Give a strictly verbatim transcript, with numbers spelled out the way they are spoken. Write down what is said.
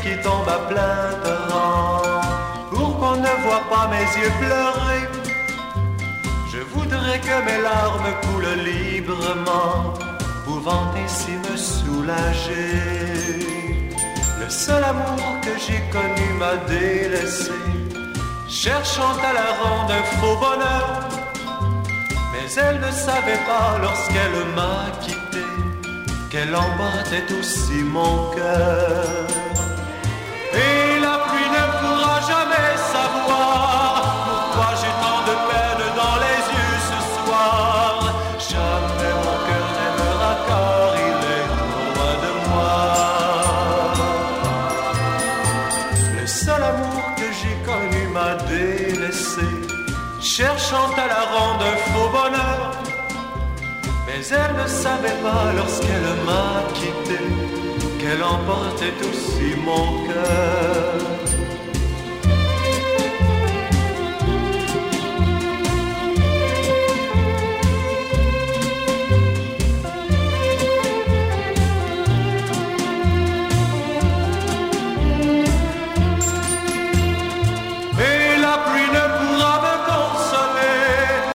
qui tombe à plein torrent. Pour qu'on ne voit pas mes yeux pleurer, je voudrais que mes larmes coulent librement, pouvant ainsi me soulager. Le seul amour que j'ai connu m'a délaissé, cherchant à la rendre un faux bonheur. Mais elle ne savait pas lorsqu'elle m'a quitté qu'elle emportait aussi mon cœur. Et la pluie ne pourra jamais savoir pourquoi j'ai tant de peine dans les yeux ce soir. Jamais mon cœur n'aimera car il est loin de moi. Le seul amour que j'ai connu m'a délaissé, cherchant à la rendre un faux bonheur. Mais elle ne savait pas lorsqu'elle m'a quitté qu'elle emportait aussi mon cœur.